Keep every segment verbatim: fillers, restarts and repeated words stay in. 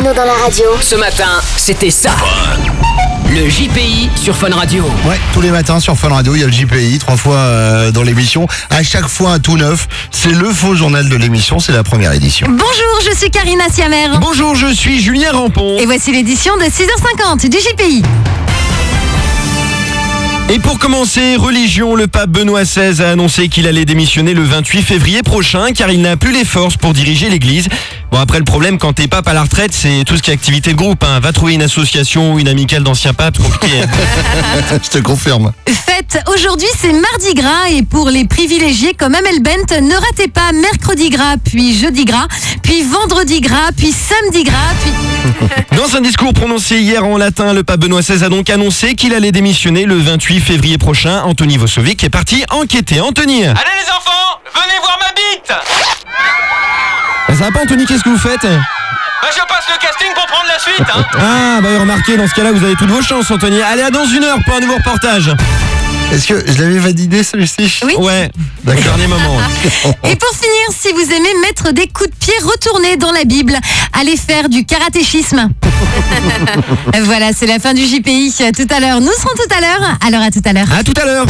Bruno dans la radio. Ce matin, c'était ça. Le J P I sur Fun Radio. Ouais, tous les matins sur Fun Radio, il y a le J P I, trois fois euh, dans l'émission. À chaque fois un tout neuf. C'est le faux journal de l'émission, c'est la première édition. Bonjour, je suis Karina Siamer. Bonjour, je suis Julien Rampon. Et voici l'édition de six heures cinquante du J P I. Et pour commencer, religion, le pape Benoît seize a annoncé qu'il allait démissionner le vingt-huit février prochain car il n'a plus les forces pour diriger l'église. Bon, après, le problème quand t'es pape à la retraite, c'est tout ce qui est activité de groupe. Hein. Va trouver une association ou une amicale d'anciens papes, c'est compliqué. Je te confirme. Fête, aujourd'hui c'est mardi gras et pour les privilégiés comme Amel Bent, ne ratez pas mercredi gras, puis jeudi gras, puis vendredi gras, puis samedi gras, puis... Dans un discours prononcé hier en latin, le pape Benoît seize a donc annoncé qu'il allait démissionner le vingt-huit février prochain. Anthony Vosovic est parti enquêter. Anthony. Allez les enfants, venez voir ma bite. Ça va pas Anthony, qu'est-ce que vous faites? Bah je passe le casting pour prendre la suite hein. Ah bah remarquez, dans ce cas-là vous avez toutes vos chances Anthony. Allez, à dans une heure pour un nouveau reportage. Est-ce que je l'avais validé celui-ci? Oui. Ouais, d'accord. Dernier moment. Et pour finir, si vous aimez mettre des coups de pied, retournez dans la Bible. Allez faire du karatéchisme. Voilà, c'est la fin du J P I. Tout à l'heure, nous serons tout à l'heure. Alors à tout à l'heure. À tout à l'heure.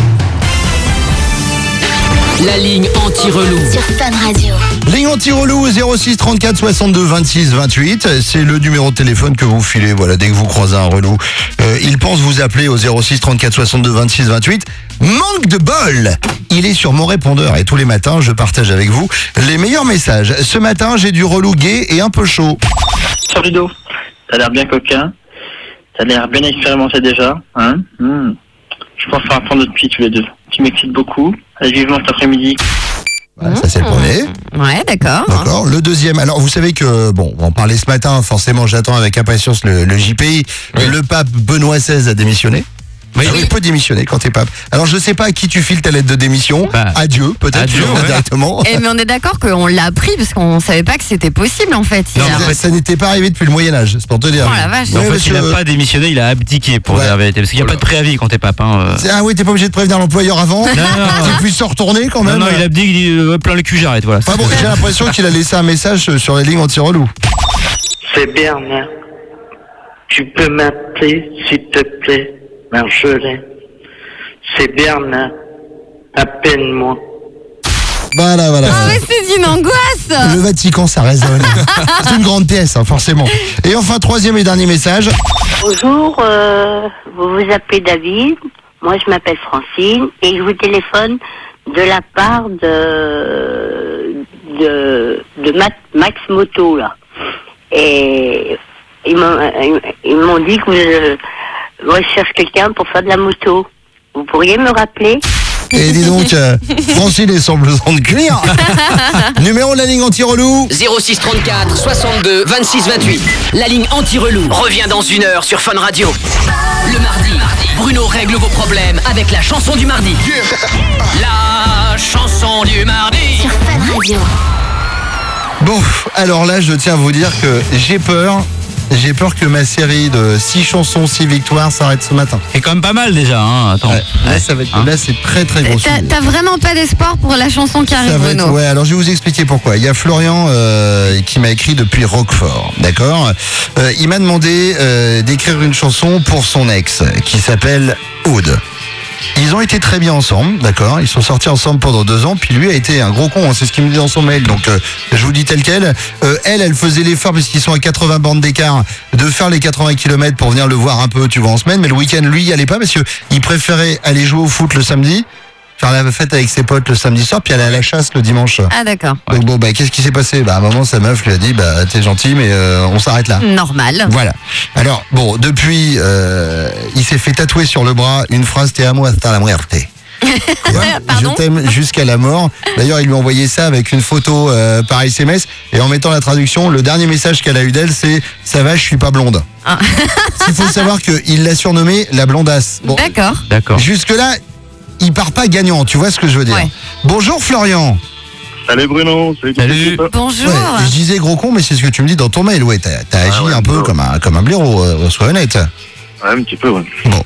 La ligne anti-relou. Sur Fun Radio. Ligne anti-relou zéro six trente-quatre soixante-deux vingt-six vingt-huit. C'est le numéro de téléphone que vous filez. Voilà, dès que vous croisez un relou, euh, il pense vous appeler au zéro six trente-quatre soixante-deux vingt-six vingt-huit. Manque de bol. Il est sur mon répondeur et tous les matins, je partage avec vous les meilleurs messages. Ce matin, j'ai du relou gay et un peu chaud. Salut Ludo, t'as l'air bien coquin, t'as l'air bien expérimenté déjà, hein mmh. Je pense faire un fond depuis tous les deux. Tu m'excites beaucoup, allez vivement cet après-midi. Voilà, ça c'est le premier. Ouais, d'accord. D'accord. Le deuxième, alors vous savez que, bon, on en parlait ce matin, forcément j'attends avec impatience le, le J P I. Oui. Le pape Benoît seize a démissionné. Oui, Ah oui. Tu peux démissionner quand t'es pape. Alors je sais pas à qui tu files ta lettre de démission. Bah, Adieu, peut-être adieu, tu l'auras ouais. directement. Eh, mais on est d'accord qu'on l'a appris parce qu'on savait pas que c'était possible en fait. Non, hier. mais ça n'était pas arrivé depuis le Moyen-Âge, c'est pour te dire. Oh la vache. Ouais, En fait, parce il n'a que- pas démissionné, il a abdiqué pour Ouais. dire la vérité. Parce qu'il n'y a Voilà. pas de préavis quand t'es pape. Hein. euh. Ah oui, t'es pas obligé de prévenir l'employeur avant. Non, non, Tu puisses se retourner quand non, même. non, il abdique, il dit euh, plein le cul, j'arrête. Voilà. Enfin bon, j'ai l'impression qu'il a laissé un message sur les lignes anti-relou. C'est Bernard. Tu peux m'appeler, s'il te plaît, Marjolaine. C'est Bernard. Appelle-moi. Voilà, voilà. Ah mais c'est une angoisse. Le Vatican, ça résonne. C'est une grande pièce, hein, forcément. Et enfin, troisième et dernier message. Bonjour, euh, vous vous appelez David, moi je m'appelle Francine et je vous téléphone de la part de de, de Max, Max Moto là. Et ils m'ont ils m'ont dit que vous euh, recherchez quelqu'un pour faire de la moto. Vous pourriez me rappeler? Et dis donc, euh, Francine est sans besoin de cuire. Numéro de la ligne anti-relou. zéro six trente-quatre soixante-deux vingt-six vingt-huit. La ligne anti-relou revient dans une heure sur Fun Radio. Le mardi, Bruno règle vos problèmes avec la chanson du mardi. La chanson du mardi. Sur Fun Radio. Bon, alors là, je tiens à vous dire que j'ai peur. J'ai peur que ma série de six chansons, six victoires s'arrête ce matin. C'est quand même pas mal déjà. Hein. Attends. Ouais, là, ça va être, Hein. là, c'est très très gros. T'as sujet. t'as vraiment pas d'espoir pour la chanson qui arrive, Ça va être- Bruno. ouais, alors je vais vous expliquer pourquoi. Il y a Florian euh, qui m'a écrit depuis Roquefort, d'accord. Euh, Il m'a demandé euh, d'écrire une chanson pour son ex qui s'appelle Aude. Ils ont été très bien ensemble, d'accord. Ils sont sortis ensemble pendant deux ans, puis lui a été un gros con, hein, c'est ce qu'il me dit dans son mail. Donc euh, je vous dis tel quel. Euh, elle, elle faisait l'effort parce qu'ils sont à quatre-vingts bornes d'écart de faire les quatre-vingts kilomètres pour venir le voir un peu, tu vois, en semaine. Mais le week-end, lui, il allait pas parce que il préférait aller jouer au foot le samedi, faire la fête avec ses potes le samedi soir, puis aller à la chasse le dimanche. Ah d'accord. Donc bon, bah qu'est-ce qui s'est passé? Bah à un moment, sa meuf lui a dit, bah t'es gentil, mais euh, on s'arrête là. Normal. Voilà. Alors, bon, depuis, euh, il s'est fait tatouer sur le bras une phrase Te amo hasta la muerte. Pardon Je t'aime jusqu'à la mort. D'ailleurs, il lui a envoyé ça avec une photo euh, par S M S. Et en mettant la traduction, le dernier message qu'elle a eu d'elle, c'est « Ça va, je suis pas blonde Ah. ». Il faut savoir qu'il l'a surnommée la blondasse. Bon, D'accord. D'accord. jusque-là, il part pas gagnant, tu vois ce que je veux dire. Ouais. Bonjour Florian. Salut Bruno, salut. toute Salut. l'équipe. Bonjour. Ouais, je disais gros con, mais c'est ce que tu me dis dans ton mail. Ouais, t'as, t'as agi ouais, un peu bon. comme un, comme un blaireau, euh, sois honnête. Ouais, un petit peu, ouais. Bon.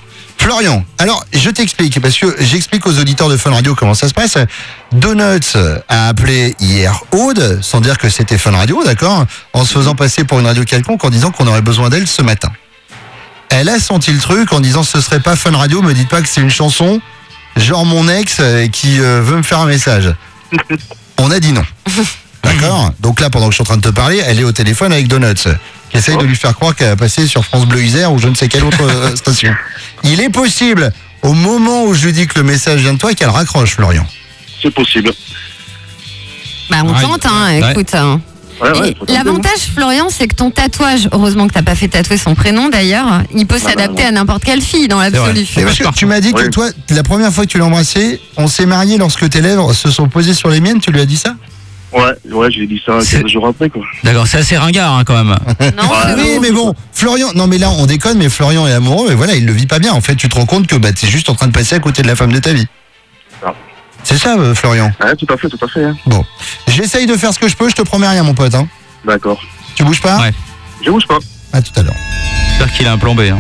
Florian, alors je t'explique, parce que j'explique aux auditeurs de Fun Radio comment ça se passe. Donuts a appelé hier Aude, sans dire que c'était Fun Radio, d'accord, en se faisant passer pour une radio quelconque en disant qu'on aurait besoin d'elle ce matin. Elle a senti le truc en disant ce serait pas Fun Radio, me dites pas que c'est une chanson, genre mon ex euh, qui euh, veut me faire un message. On a dit non. D'accord. Donc là, pendant que je suis en train de te parler, elle est au téléphone avec Donuts, qui essaye de lui faire croire qu'elle a passé sur France Bleu Isère ou je ne sais quelle autre euh, station. Il est possible, au moment où je lui dis que le message vient de toi, qu'elle raccroche, Florian. C'est possible. Bah, on Ouais. tente, hein, Ouais. écoute. hein. Ouais, ouais, Et faut tenter, l'avantage, Florian, c'est que ton tatouage, heureusement que t'as pas fait tatouer son prénom d'ailleurs, il peut s'adapter non. à n'importe quelle fille dans l'absolu. Et parce que tu m'as dit que Oui. toi, la première fois que tu l'as embrassé, on s'est marié lorsque tes lèvres se sont posées sur les miennes, tu lui as dit ça? Ouais, ouais, j'ai dit ça C'est- quelques jours après, quoi. D'accord, c'est assez ringard hein, quand même. Non, c'est Oui, beau. mais bon, Florian, non mais là on déconne, mais Florian est amoureux, et voilà, il le vit pas bien. En fait, tu te rends compte que bah, t'es juste en train de passer à côté de la femme de ta vie. Ah. C'est ça, euh, Florian. Ouais, tout à fait, tout à fait. Hein. Bon, j'essaye de faire ce que je peux, je te promets rien, mon pote. Hein. D'accord. Tu bouges pas? Ouais. Je bouge pas. À tout à l'heure. J'espère qu'il a un plan B. Hein.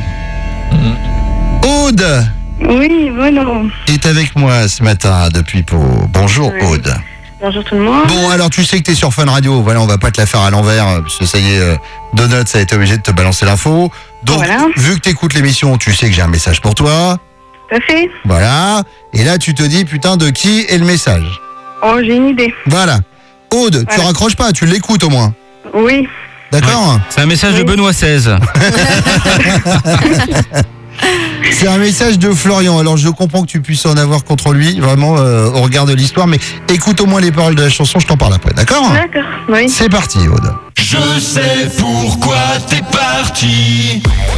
Aude Oui, bon, est avec moi ce matin depuis Pau. Bonjour Oui. Aude. bonjour tout le monde. Bon, alors tu sais que t'es sur Fun Radio, voilà, on va pas te la faire à l'envers, euh, parce que ça y est, euh, Donuts a été obligé de te balancer l'info. Donc, Voilà. vu que t'écoutes l'émission, tu sais que j'ai un message pour toi. Tout à fait. Voilà. Et là, tu te dis, putain, de qui est le message? Oh, j'ai une idée. Voilà. Aude, tu Voilà. raccroches pas, tu l'écoutes au moins. Oui. D'accord? C'est un message de Oui. Benoît seize. C'est un message de Florian. Alors, je comprends que tu puisses en avoir contre lui, vraiment, euh, au regard de l'histoire, mais écoute au moins les paroles de la chanson, je t'en parle après, d'accord? D'accord. Oui. C'est parti, Aude. Je sais pourquoi t'es parti.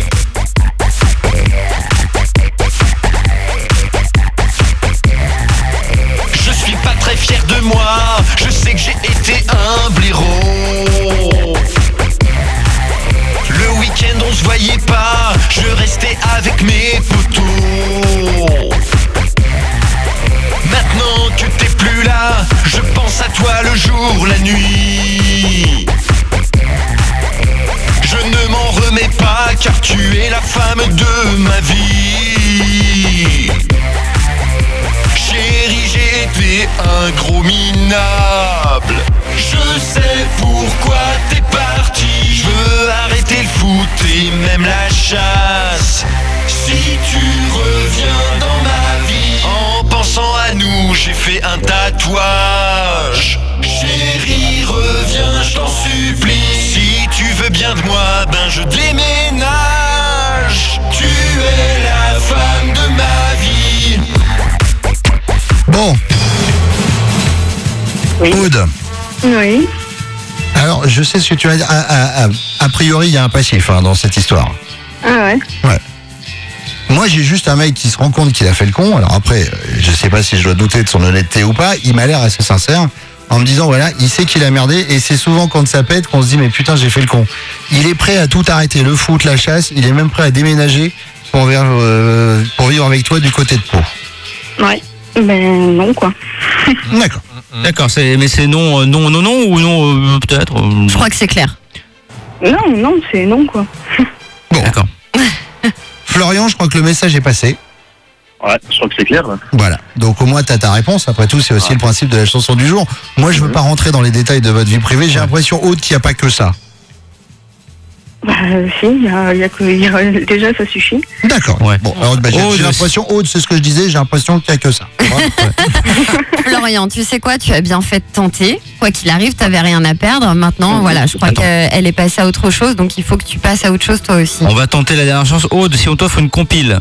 Je suis pas très fier de moi. Je sais que j'ai été un blaireau. Le week-end on se voyait pas. Je restais avec mes potos. Maintenant que t'es plus là, je pense à toi le jour, la nuit. Je ne m'en remets pas car tu es la femme de ma vie. Chérie, j'ai été un gros minable. Je sais pourquoi t'es parti. Je veux arrêter le foot et même la chasse. Si tu reviens dans ma vie, en pensant à nous, j'ai fait un tatouage. Chérie, reviens, je t'en supplie. Si tu veux bien de moi, ben je déménage. Tu es la femme de ma vie. Bon. Oui. Aude. Oui. Alors, je sais ce que tu vas dire. A, a- a- a priori, il y a un passif hein, dans cette histoire. Ah ouais. Ouais. Moi, j'ai juste un mec qui se rend compte qu'il a fait le con. Alors après, euh, je sais pas si je dois douter de son honnêteté ou pas. Il m'a l'air assez sincère en me disant, voilà, il sait qu'il a merdé. Et c'est souvent quand ça pète qu'on se dit, mais putain, j'ai fait le con. Il est prêt à tout arrêter, le foot, la chasse. Il est même prêt à déménager pour, vivre, euh, pour vivre avec toi du côté de Pau. Ouais. Ben non, quoi. D'accord. D'accord, c'est, mais c'est non, euh, non, non, non ou non, euh, peut-être euh, Je crois que c'est clair. Non, non, c'est non, quoi. Bon. D'accord. Florian, je crois que le message est passé. Ouais, je crois que c'est clair, là. Voilà. Donc au moins t'as ta réponse. Après tout, c'est aussi le principe de la chanson du jour. Moi, je veux pas rentrer dans les détails de votre vie privée. J'ai l'impression, Aude, qu'il n'y a pas que ça. Bah, si, il y a, il y a que, il y a- déjà, ça suffit. D'accord. Ouais. Bon, alors bah, j'ai Aude, j'ai l'impression, Aude, c'est ce que je disais, j'ai l'impression qu'il n'y a que ça. Florian, tu sais quoi, tu as bien fait de tenter. Quoi qu'il arrive, t'avais rien à perdre. Maintenant, voilà, je crois Attends. qu'elle est passée à autre chose, donc il faut que tu passes à autre chose toi aussi. On va tenter la dernière chance. Aude, si on t'offre une compile.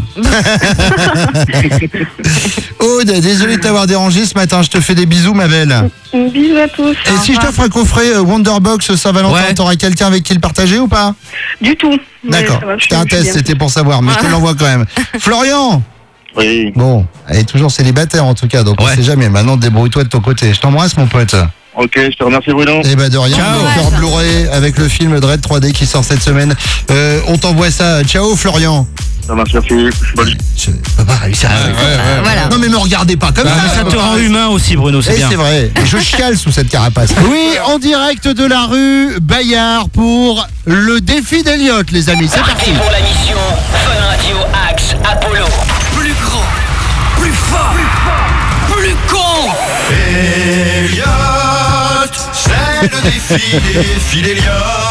Aude, désolé de t'avoir dérangé ce matin. Je te fais des bisous, ma belle. Bisous à tous. Et si je t'offre un coffret euh, Wonderbox Saint-Valentin, Ouais. t'auras quelqu'un avec qui le partager ou pas? Du tout. Mais D'accord. ça va, je C'était un suis- je suis test, bien. c'était pour savoir, mais je te l'envoie quand même. Florian! Oui. Bon, elle est toujours célibataire en tout cas, donc on Ouais. sait jamais. Maintenant, débrouille-toi de ton côté. Je t'embrasse, mon pote. Ok, je te remercie, Bruno. Eh ben de rien, Ciao. le cœur Blu-ray avec le film Dread trois D qui sort cette semaine. Euh, on t'envoie ça. Ciao Florian. Ça marche, merci. Bonne- Je peux pas réussir. à- Voilà. Non mais me regardez pas comme Bah, mais ça. ça te rend humain aussi, Bruno, c'est Et bien. c'est vrai, je chiale sous cette carapace. Oui, en direct de la rue Bayard pour le défi d'Eliott, les amis. C'est parti. Parti pour la mission Fun Radio Axe Apollo. fort, plus con. Elliot, c'est le défi des défis d'Elliot.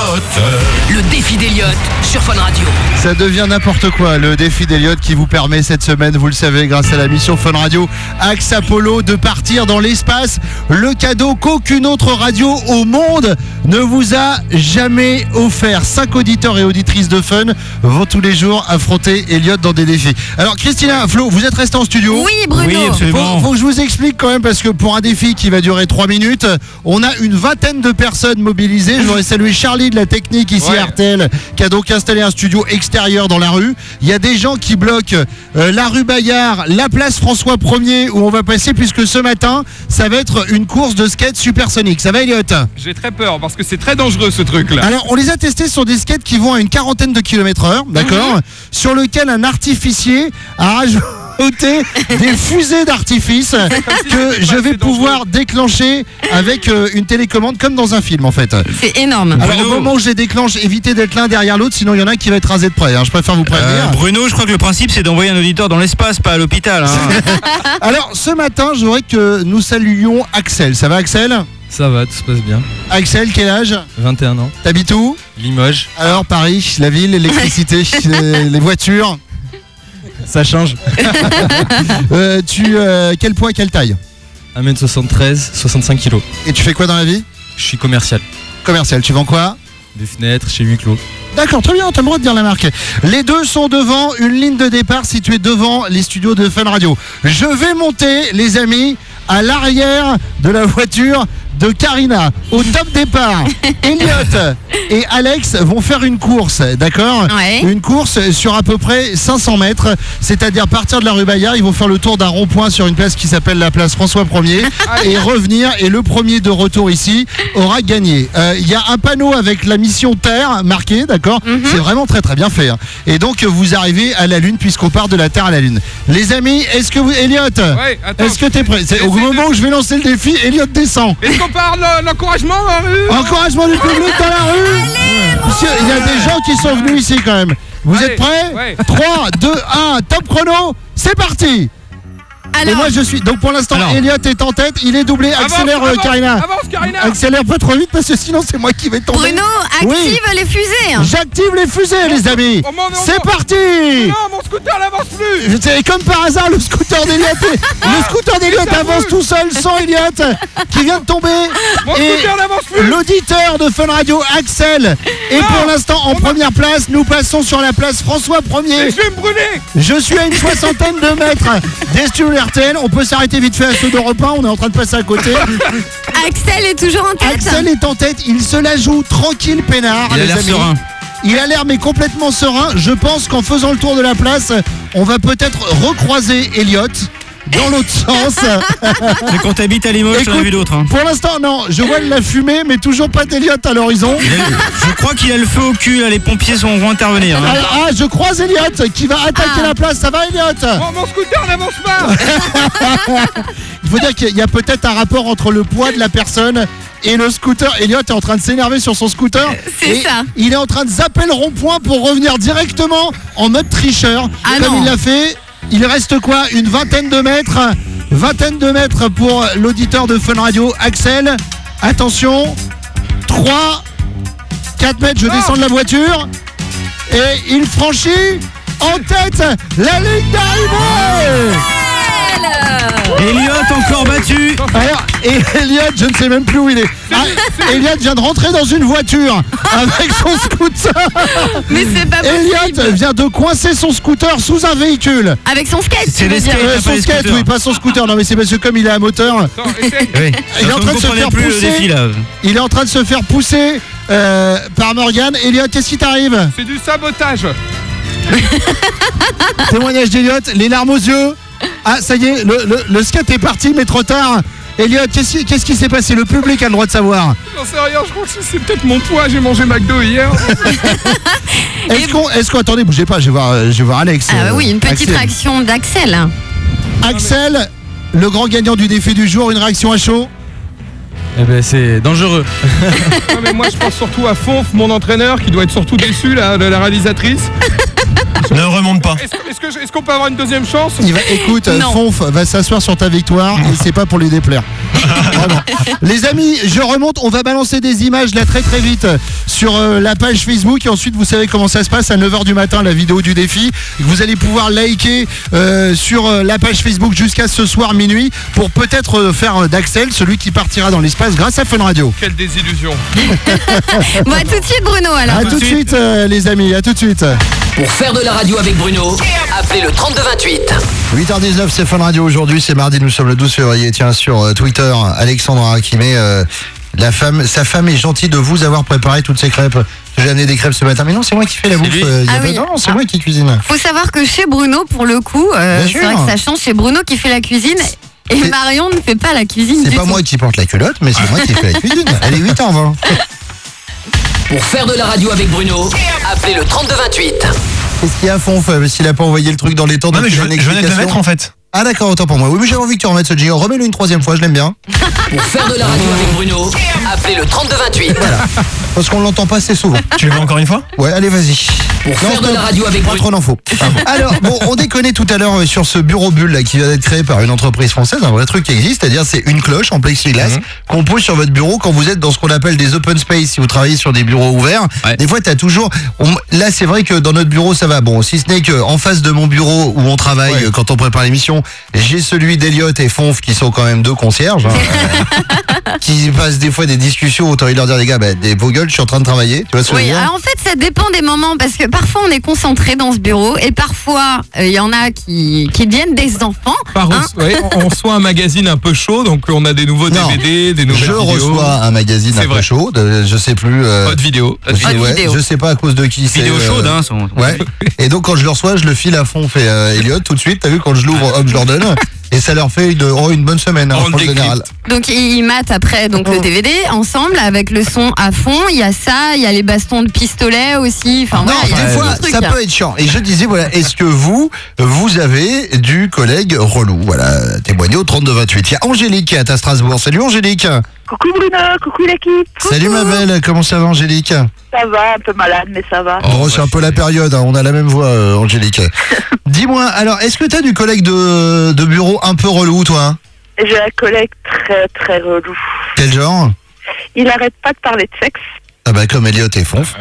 Le défi d'Elliot sur Fun Radio. Ça devient n'importe quoi, le défi d'Elliot qui vous permet cette semaine, vous le savez, grâce à la mission Fun Radio Axe Apollo, de partir dans l'espace. Le cadeau qu'aucune autre radio au monde ne vous a jamais offert. Cinq auditeurs et auditrices de Fun vont tous les jours affronter Elliot dans des défis. Alors Christina, Flo, vous êtes restés en studio? Oui, Bruno. Oui, absolument. Faut, faut que je vous explique quand même, parce que pour un défi qui va durer trois minutes, on a une vingtaine de personnes mobilisées. Je voudrais saluer Charlie de la technique ici Ouais. à R T L, qui a donc installé un studio extérieur dans la rue. Il y a des gens qui bloquent euh, la rue Bayard, la place François premier où on va passer, puisque ce matin, ça va être une course de skate supersonique. Ça va, Elliot? J'ai très peur parce que c'est très dangereux ce truc-là. Alors, on les a testés sur des skates qui vont à une quarantaine de kilomètres heure, d'accord, sur lequel un artificier a rajouté des fusées d'artifice que je vais pouvoir déclencher avec euh, une télécommande, comme dans un film en fait. C'est énorme. Alors Bruno. au moment où je les déclenche, évitez d'être l'un derrière l'autre, sinon il y en a un qui va être rasé de près, hein. Je préfère vous prévenir. Euh, Bruno, je crois que le principe c'est d'envoyer un auditeur dans l'espace, pas à l'hôpital. Hein. Alors ce matin, je voudrais que nous saluions Axel. Ça va, Axel? Ça va, tout se passe bien. Axel, quel âge? vingt et un ans. T'habites où? Limoges. Alors Paris, la ville, l'électricité, les, les voitures. Ça change. Euh, tu euh, quel poids, quelle taille? un mètre soixante-treize, soixante-cinq kilos. Et tu fais quoi dans la vie? Je suis commercial. Commercial, tu vends quoi? Des fenêtres chez huis clos. D'accord, très bien, t'as le droit de dire la marque. Les deux sont devant une ligne de départ située devant les studios de Fun Radio. Je vais monter, les amis, à l'arrière de la voiture de Karina. Au top départ, Elliot et Alex vont faire une course, d'accord? Ouais. Une course sur à peu près cinq cents mètres, c'est-à-dire partir de la rue Bayard, ils vont faire le tour d'un rond-point sur une place qui s'appelle la place François premier et revenir, et le premier de retour ici aura gagné. Euh, Il y a un panneau avec la mission Terre marqué, d'accord? Mhm. C'est vraiment très très bien fait, hein. Et donc vous arrivez à la Lune, puisqu'on part de la Terre à la Lune. Les amis, est-ce que vous... Elliot, Ouais, attends. est-ce que t'es prêt? C'est- Au moment où je vais lancer le défi, Elliot descend. Est-ce qu'on parle de l'encouragement dans la rue? Encouragement du public dans la rue. Monsieur, il y a des gens qui sont venus ici quand même. Vous Allez, êtes prêts? ouais. trois, deux, un, top chrono, c'est parti. Et Alors, moi je suis, donc pour l'instant Alors. Elliot est en tête, il est doublé, Avance, accélère euh, avance, Karina. Avance, Karina. Accélère pas trop vite parce que sinon c'est moi qui vais tomber. Bruno, active Oui. les fusées. J'active les fusées les amis. Oh, mon, mon, C'est mon. parti. Non, mon scooter n'avance plus. C'est comme par hasard, le scooter d'Eliott le scooter d'Eliott ça avance bouge. tout seul sans Elliot qui vient de tomber. Mon Et scooter n'avance plus. l'auditeur de Fun Radio, Axel, est Non, pour l'instant en on va- première place. Nous passons sur la place François Et premier. je vais me brûler. Je suis à une soixantaine de mètres des studios R T L. On peut s'arrêter vite fait à ceux d'Europe un, on est en train de passer à côté. Axel est toujours en tête. Axel est en tête, il se la joue tranquille, peinard. Il a les l'air amis. serein. Il a l'air mais complètement serein. Je pense qu'en faisant le tour de la place, on va peut-être recroiser Elliot dans l'autre sens. C'est quand t'habites à Limoges, j'en ai Écoute, vu d'autres. Hein. Pour l'instant, non, je vois de la fumée, mais toujours pas d'Elliot à l'horizon. Il a- Je crois qu'il a le feu au cul, là, les pompiers sont, vont intervenir. hein. Ah, ah, je croise Elliot qui va attaquer Ah. la place. Ça va, Elliot? Mon, mon scooter n'avance pas. Il faut dire qu'il y a peut-être un rapport entre le poids de la personne et le scooter. Elliot est en train de s'énerver sur son scooter. C'est Et ça. Il est en train de zapper le rond-point pour revenir directement en mode tricheur. Ah comme non. il l'a fait. Il reste quoi? Une vingtaine de mètres. Vingtaine de mètres pour l'auditeur de Fun Radio, Axel. Attention. trois, quatre mètres, je descends de la voiture. Et il franchit en tête la ligne d'arrivée. Elliot encore battu. Alors, et Elliot, je ne sais même plus où il est. Ah, Elliot vient de rentrer dans une voiture avec son scooter. Mais c'est pas Elliot possible. vient de coincer son scooter sous un véhicule. Avec son skate, C'est tu veux les dire. skates. Euh, pas son les skate, scooters. oui, pas son scooter. Non, mais c'est parce que comme il est à moteur, Attends, essaye. Oui. Il est en Vous train de se comprenez faire plus le pousser. défi là. il est en train de se faire pousser euh, par Morgane. Elliot, qu'est-ce qui t'arrive? C'est du sabotage. Témoignage d'Elliot, les larmes aux yeux. Ah, ça y est, le, le, le skate est parti, mais trop tard. Elliot, qu'est-ce qui, qu'est-ce qui s'est passé? Le public a le droit de savoir. J'en sais rien, je crois que c'est- c'est peut-être mon poids. J'ai mangé McDo hier. Est-ce qu'on, est-ce qu'on, attendez, bougez pas, je vais voir, euh, je vais voir Alex. Ah euh, oui, une petite Axel. réaction d'Axel. Axel, le grand gagnant du défi du jour, une réaction à chaud. Eh ben c'est dangereux. Non, mais moi, je pense surtout à Fonf, mon entraîneur, qui doit être surtout déçu là, de la réalisatrice. Ne remonte pas. Est-ce est-ce que je- est-ce qu'on peut avoir une deuxième chance? Il va, écoute, euh, Non. Fonf va s'asseoir sur ta victoire et c'est pas pour lui déplaire. Vraiment. Les amis, je remonte, on va balancer des images là très très vite sur euh, la page Facebook et ensuite vous savez comment ça se passe à neuf heures du matin, la vidéo du défi. Vous allez pouvoir liker euh, sur euh, la page Facebook jusqu'à ce soir minuit pour peut-être euh, faire euh, d'Axel celui qui partira dans l'espace grâce à Fun Radio. Quelle désillusion. Bon, à tout de suite, Bruno, alors. À tout de suite euh, les amis, à tout de suite. Pour faire de la radio avec Bruno, appelez le trente-deux vingt-huit. huit heures dix-neuf, c'est Fun Radio aujourd'hui, c'est mardi, nous sommes le douze février. Tiens, sur euh, Twitter, Alexandra qui met euh, la femme, sa femme est gentille de vous avoir préparé toutes ces crêpes. J'ai amené des crêpes ce matin, mais non, c'est moi qui fais la C'est bouffe. lui. euh, y a Ah pas- oui. Non, c'est moi qui cuisine. Faut savoir que chez Bruno, pour le coup, euh, Bien c'est sûr. vrai que ça change. Chez Bruno qui fait la cuisine et C'est- Marion ne fait pas la cuisine C'est du pas tout. moi qui porte la culotte, mais c'est moi qui fais la cuisine. Elle est huit heures vingt. Pour faire de la radio avec Bruno, appelez le trente-deux vingt-huit. Qu'est-ce qu'il y a, Fonf, euh, s'il a pas envoyé le truc dans les temps Non, mais depuis je, une je venais de le explication mettre en fait. Ah d'accord, autant pour moi. Oui, mais j'avais envie que tu remettes ce jingle. Remets-le une troisième fois, je l'aime bien. Pour faire de la radio avec Bruno, appelez le trente-deux vingt-huit. Parce qu'on l'entend pas assez souvent. Tu le veux encore une fois? Ouais, allez, vas-y. Pour faire de stop. la radio avec Pas Bruno. trop d'infos. Alors, bon, on déconnait tout à l'heure euh, sur ce bureau bulle là, qui vient d'être créé par une entreprise française, un vrai truc qui existe, c'est-à-dire c'est une cloche en plexiglas qu'on pose sur votre bureau quand vous êtes dans ce qu'on appelle des open space, si vous travaillez sur des bureaux ouverts. Ouais. Des fois, t'as toujours... on- Là, c'est vrai que dans notre bureau, ça va. Bon, si ce n'est que en face de mon bureau où on travaille Ouais. euh, quand on prépare l'émission, j'ai celui d'Eliott et Fonf qui sont quand même deux concierges. hein, euh, qui passent des fois des discussions, autant leur dire les gars, bah, des vos gueules, je suis en train de travailler. Tu vois ce que je veux Oui, dire alors en fait, ça dépend des moments parce que parfois on est concentré dans ce bureau et parfois il y en a qui, qui deviennent des enfants. Par hein. ouais, on reçoit un magazine un peu chaud, donc on a des nouveaux Non. D V D, des nouvelles Je vidéos. reçois un magazine C'est un peu vrai. chaud, de- je sais plus. euh, Pas de vidéo. Pas de je, vidéo. ouais, vidéo. je sais pas à cause de qui c'est. Vidéo euh, chaude, hein. son- Ouais. Et donc quand je le reçois, je le file à fond, fait euh, Elliot tout de suite. T'as vu quand je l'ouvre, hop, je leur donne. Et ça leur fait une, oh, une bonne semaine hein, On en le général. Donc ils ils matent après donc le D V D ensemble avec le son à fond. Il y a ça, il y a les bastons de pistolet aussi. Enfin Non, voilà, il y a des plein fois, de trucs. ça peut être chiant. Et je disais, voilà, est-ce que vous, vous avez du collègue relou? Voilà, témoignez au trente-deux vingt-huit. Il y a Angélique qui est à Strasbourg. Salut Angélique. Coucou Bruno, coucou l'équipe. Salut ma belle, comment ça va Angélique? Ça va, un peu malade, mais ça va. Oh, c'est un peu la période, hein, on a la même voix, euh, Angélique. Dis-moi, alors, est-ce que t'as du collègue de, de bureau un peu relou, toi? J'ai un collègue très très relou. Quel genre? Il arrête pas de parler de sexe. Ah bah comme Elliot et Fonf.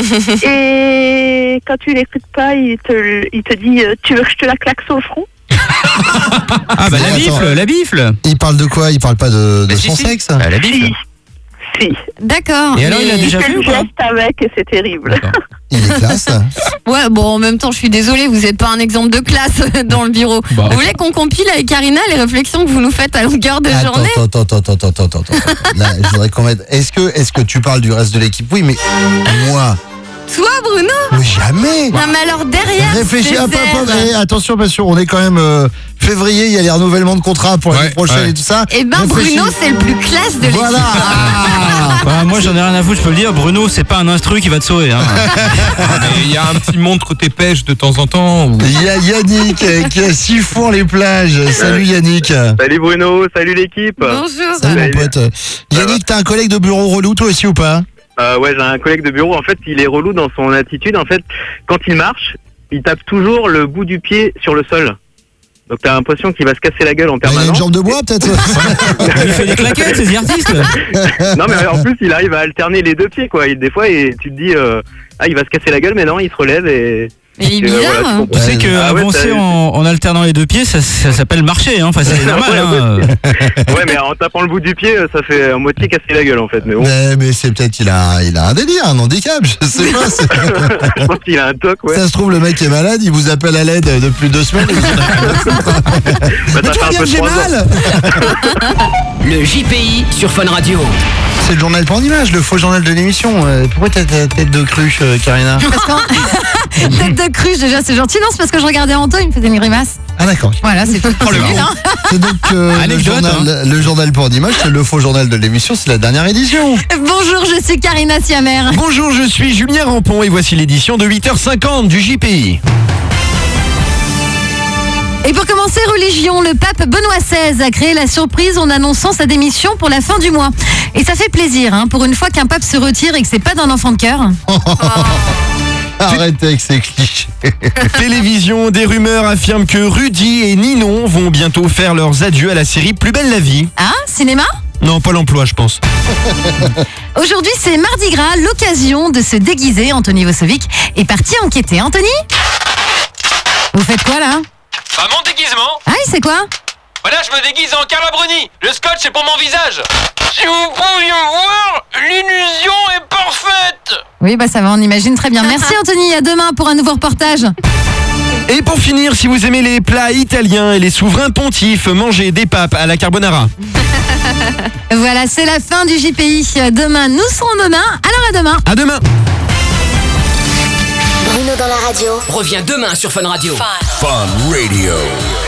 Et quand tu l'écoutes pas, il te, il te dit euh, tu veux que je te la claque sur le front? Ah bah la Attends. bifle, la bifle. Il parle de quoi? Il parle pas de, de Bah, si, son si. sexe? Bah, la bifle. Si. Si. D'accord. Et alors, il a mais- déjà Il fait fait ou le pas? geste avec et c'est terrible. Il est classe. Ouais, bon, en même temps, je suis désolée, vous n'êtes pas un exemple de classe dans le bureau. Bah. Vous voulez qu'on compile avec Karina les réflexions que vous nous faites à longueur de Attends, journée? attends, attends, attends, attends, attends, attends. Là, je voudrais qu'on mette. Est-ce que, est-ce que tu parles du reste de l'équipe? Oui, mais moi, Toi, Bruno? mais jamais. Non, mais alors derrière. Réfléchis à pas, Césaire. pas. Eh, attention, parce qu'on est quand même euh, février, il y a les renouvellements de contrat pour l'année Ouais, prochaine ouais. et tout ça. Eh ben, Réfléchis. Bruno, c'est le plus classe de l'équipe. Voilà. Bah, moi j'en ai rien à foutre, je peux le dire. Bruno, c'est pas un instru qui va te sauver. Hein. Mais il y a un petit montre côté pêche de temps en temps. Où... Il y a Yannick euh, qui a siphon les plages. Salut Yannick. Salut Bruno, salut l'équipe. Bonjour. Salut mon Salut. pote. Yannick, t'as un collègue de bureau relou toi aussi ou pas? Euh, ouais, j'ai un collègue de bureau, en fait, il est relou dans son attitude. En fait, quand il marche, il tape toujours le bout du pied sur le sol. Donc t'as l'impression qu'il va se casser la gueule en Bah, il a une permanence. jambe de bois peut-être? Il fait des claquettes, ces artistes. Non mais en plus, il arrive à alterner les deux pieds, quoi. Et des fois, et tu te dis, euh, ah, il va se casser la gueule, mais non, il se relève et... Mais il est et, euh, bizarre. voilà, tu comprends. Tu sais que Ah ouais, avancer ça- en, en alternant les deux pieds, ça, ça s'appelle marcher. Hein. Enfin, c'est normal. Ouais, hein. Ouais, mais en tapant le bout du pied, ça fait à moitié casser la gueule, en fait. Mais bon, mais, mais c'est peut-être qu'il a, il a un délire, un handicap, je sais pas. c'est- je pense qu'il a un toc, ouais. Ça se trouve, le mec est malade, il vous appelle à l'aide depuis deux semaines. Et vous en avez rien à foutre. Bah, Mais ça tu fait vois un bien peu que j'ai trois ans. mal. Le J P I sur Fun Radio. C'est le journal pas en image, le faux journal de l'émission. Euh, Pourquoi t'as ta tête de cruche, euh, Karina? Parce qu'en- Tête de cruche, déjà, c'est gentil. Non, c'est parce que je regardais Anto, il me faisait une grimace. Ah d'accord. Voilà, c'est tout. C'est nul, hein. C'est donc euh, le, Anecdote, journal, le journal pas en image, c'est le faux journal de l'émission, c'est la dernière édition. Bonjour, je suis Karina Siamer. Bonjour, je suis Julien Rampon et voici l'édition de huit heures cinquante du J P I. Et pour commencer, religion, le pape Benoît seize a créé la surprise en annonçant sa démission pour la fin du mois. Et ça fait plaisir, hein, pour une fois qu'un pape se retire et que c'est pas d'un enfant de cœur. Arrêtez avec ces clichés. Télévision, des rumeurs affirment que Rudy et Ninon vont bientôt faire leurs adieux à la série Plus belle la vie. Ah, cinéma ? Non, pas l'emploi, je pense. Aujourd'hui, c'est Mardi Gras, l'occasion de se déguiser. Anthony Vosovic est parti enquêter. Anthony ? Vous faites quoi là ? À mon déguisement. Ah oui, c'est quoi ? Voilà, je me déguise en Carla Bruni. Le scotch c'est pour mon visage. Si vous pouviez voir, l'illusion est parfaite. Oui, bah ça va, on imagine très bien. Merci Anthony, à demain pour un nouveau reportage. Et pour finir, si vous aimez les plats italiens et les souverains pontifs, mangez des papes à la carbonara. Voilà, c'est la fin du J P I. Demain, nous serons demain. Alors à demain. À demain. Bruno dans la radio revient demain sur Fun Radio. Fun Radio.